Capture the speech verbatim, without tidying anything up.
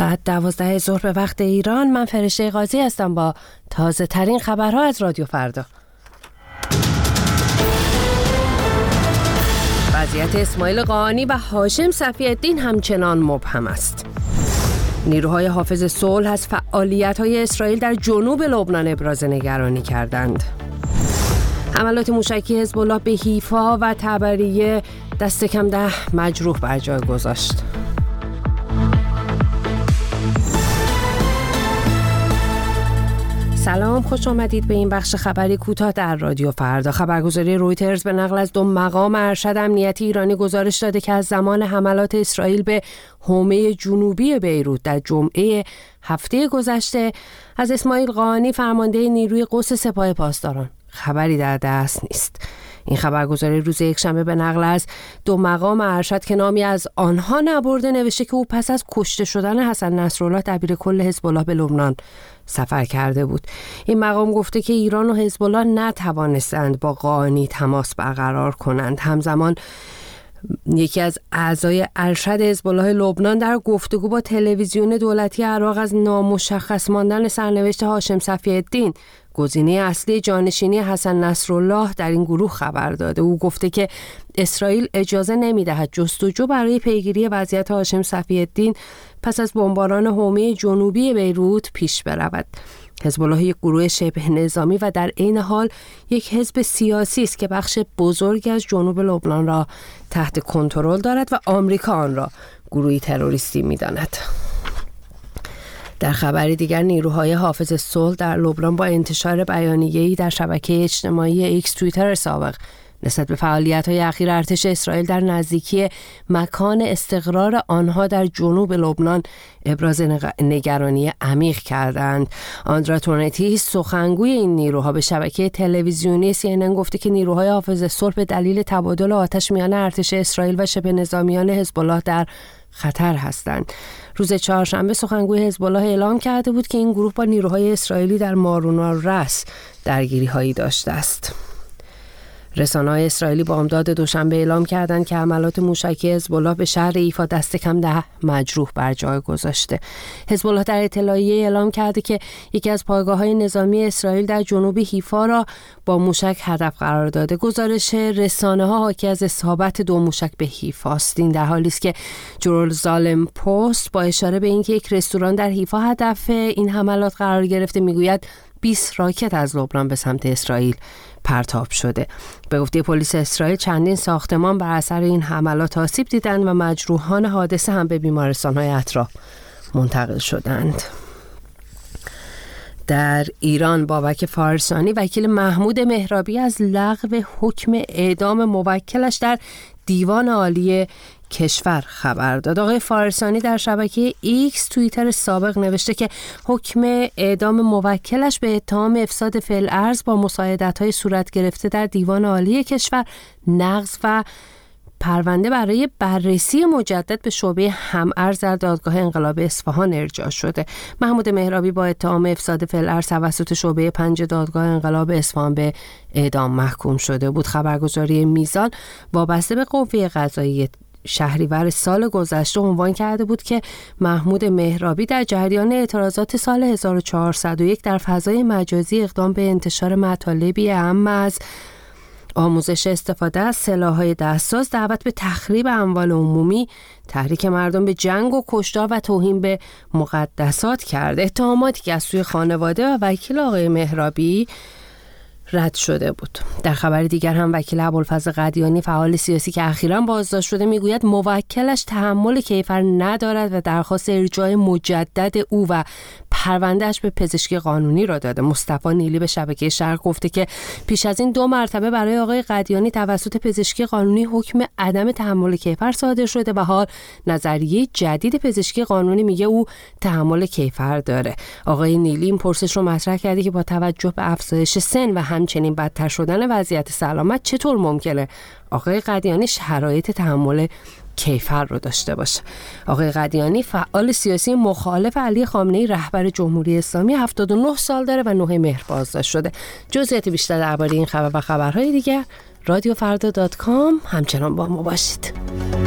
ساعت دوازده ظهر به وقت ایران. من فرشته قاضی هستم با تازه ترین خبرها از رادیو فردا. وضعیت اسماعیل قاآنی و هاشم صفی الدین همچنان مبهم است. نیروهای حافظ صلح از فعالیت‌های اسرائیل در جنوب لبنان ابراز نگرانی کردند. حملات موشکی حزب الله به حیفا و طبریه دست کم ده مجروح بر جای گذاشت. سلام، خوش آمدید به این بخش خبری کوتاه در رادیو فردا. خبرگزاری رویترز به نقل از دو مقام ارشد امنیتی ایرانی گزارش داده که از زمان حملات اسرائیل به حومه جنوبی بیروت در جمعه هفته گذشته از اسماعیل قاآنی فرمانده نیروی قدس سپاه پاسداران خبری در دست نیست. این خبرگزاری روز یکشنبه به نقل از دو مقام ارشد که نامی از آنها نبرده نوشته که او پس از کشته شدن حسن نصرالله دبیر کل حزب الله به لبنان سفر کرده بود. این مقام گفته که ایران و حزب الله نتوانستند با قاآنی تماس برقرار کنند. همزمان یکی از اعضای ارشد حزب الله لبنان در گفتگو با تلویزیون دولتی عراق از نامشخص ماندن سرنوشت هاشم صفی الدین گزینه اصلی جانشینی حسن نصرالله در این گروه خبر داده. او گفته که اسرائیل اجازه نمی‌دهد جستجو برای پیگیری وضعیت هاشم صفی الدین پس از بمباران حومه جنوبی بیروت پیش برود. حزب الله یک گروه شبه نظامی و در عین حال یک حزب سیاسی است که بخش بزرگی از جنوب لبنان را تحت کنترل دارد و آمریکا آن را گروهی تروریستی می‌داند. در خبری دیگر نیروهای حافظ صلح در لبنان با انتشار بیانیه‌ای در شبکه اجتماعی ایکس توییتر سابق نسبت به فعالیت‌های اخیر ارتش اسرائیل در نزدیکی مکان استقرار آنها در جنوب لبنان ابراز نگرانی عمیق کردند. آندرا تورنتیس سخنگوی این نیروها به شبکه تلویزیونی سی ان ان گفته که نیروهای حافظ صلح به دلیل تبادل آتش میان ارتش اسرائیل و شبه نظامیان حزب الله در خطر هستند. روز چهارشنبه سخنگوی حزب الله اعلام کرده بود که این گروه با نیروهای اسرائیلی در مارون الرأس درگیری‌هایی داشته است. رسانه‌های اسرائیلی با امداد دوشنبه اعلام کردند که حملات موشکی حزب الله به شهر حیفا دست کم ده مجروح بر جای گذاشته. حزب الله در اطلاعیه اعلام کرده که یکی از پایگاه‌های نظامی اسرائیل در جنوب حیفا را با موشک هدف قرار داده. گزارش رسانه‌ها حاکی از اصابت دو موشک به حیفا است. این در حالی است که جرالزالم پست با اشاره به اینکه یک رستوران در حیفا هدف این حملات قرار گرفته میگوید بیست راکت از لبنان به سمت اسرائیل پرتاب شده. به گفته پلیس اسرائیل چندین ساختمان بر اثر این حملات آسیب دیدند و مجروحان حادثه هم به بیمارستان‌های اطراف منتقل شدند. در ایران بابک فارسانی وکیل محمود مهرابی از لغو حکم اعدام موکلش در دیوان عالی کشور خبر داد. آقای فارسانی در شبکه ایکس توییتر سابق نوشته که حکم اعدام موکلش به اتهام افساد فعل ارض با مساعدت‌های صورت گرفته در دیوان عالی کشور نقض و پرونده برای بررسی مجدد به شعبه هم‌ارز در دادگاه انقلاب اصفهان ارجاع شده. محمود مهرابی با اتهام افساد فعل ارض توسط شعبه پنج دادگاه انقلاب اصفهان به اعدام محکوم شده بود. خبرگزاری میزان وابسته به قوه قضاییه شهریور سال گذشته عنوان کرده بود که محمود مهرابی در جریان اعتراضات سال هزار و چهارصد و یک در فضای مجازی اقدام به انتشار مطالبی اهم از آموزش استفاده از سلاح‌های دستساز، دعوت به تخریب اموال عمومی، تحریک مردم به جنگ و کشتار و توهین به مقدسات کرد. اتهاماتی که از سوی خانواده و وکیل آقای مهرابی رد شده بود. در خبر دیگر هم وکیل ابوالفضل قدیانی فعال سیاسی که اخیراً بازداشت شده میگوید موکلش تحمل کیفر ندارد و درخواست ارجاع مجدد او و پروندهش به پزشکی قانونی را داده. مصطفی نیلی به شبکه شرق گفته که پیش از این دو مرتبه برای آقای قدیانی توسط پزشکی قانونی حکم عدم تحمل کیفر صادر شده و حال نظریه جدید پزشکی قانونی میگه او تحمل کیفر داره. آقای نیلی این پرسش رو مطرح کرده که با توجه به افزایش سن و همچنین بدتر شدن وضعیت سلامت چطور ممکنه آقای قدیانی شرایط تحمل کیفر رو داشته باشه. آقای قدیانی فعال سیاسی مخالف علی خامنه‌ای رهبر جمهوری اسلامی هفتاد و نه سال داره و نه مهر بازداشت شده. جزئیات بیشتر درباره این خبر و خبرهای دیگر رادیو فردا دات کام همچنان با ما باشید.